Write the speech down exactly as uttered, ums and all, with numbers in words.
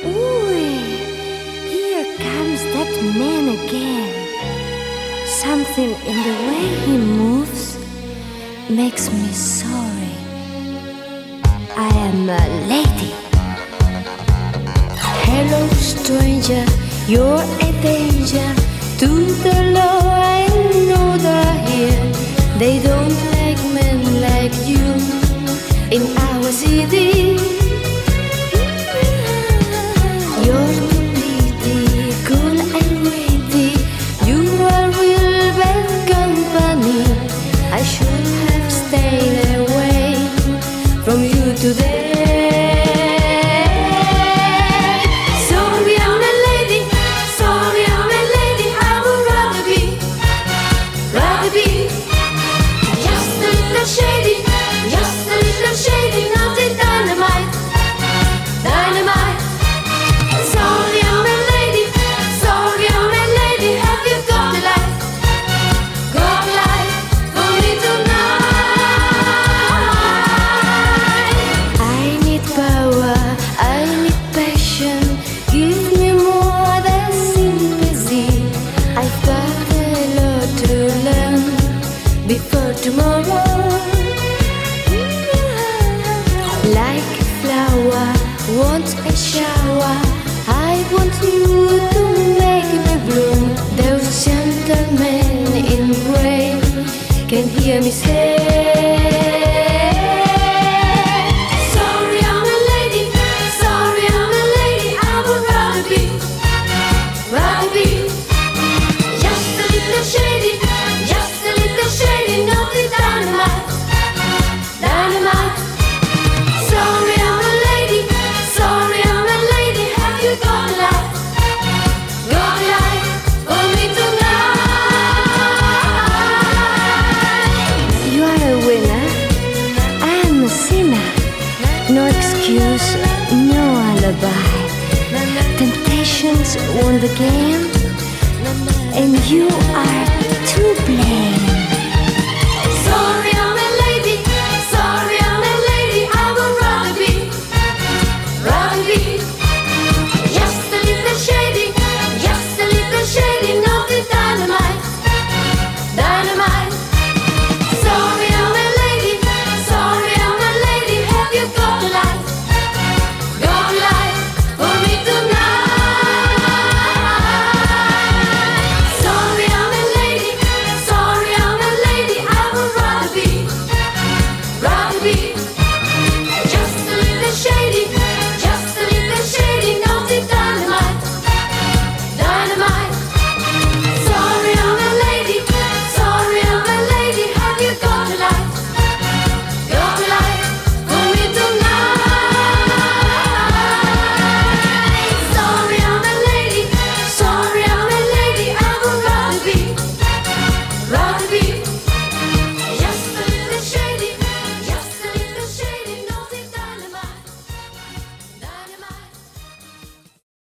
Ooh, here comes that man again. Something in the way he moves makes me sorry. I am a lady. Hello, stranger, you're a danger to the law. I know they're here. They don't like men like you in our city. You're too pretty, cool and witty. You are real bad company. I should have stayed away from you today. Sorry, I'm a lady. Sorry, I'm a lady. I would rather be, rather be just a little shady, just a little shady, not a dynamite, dynamite. Sorry, I'm a lady. Sorry, I'm a lady. Have you got a light, got a light for me tonight? I need power, I need passion. Give me more than sympathy. I've got a lot to learn before tomorrow. Like a flower, want a shower. I want you to make me bloom. Those gentlemen in gray can hear me say, sorry, I'm a lady. Sorry, I'm a lady. I would rather be, rather be just a little shady, just a little shady, not the dynamite, dynamite. Sorry, I'm a lady. Sorry, I'm a lady. Have you got a light, got a light for me tonight? You are a winner. I am a sinner. No excuse, no alibi. Temptations won the game, and you are to blame.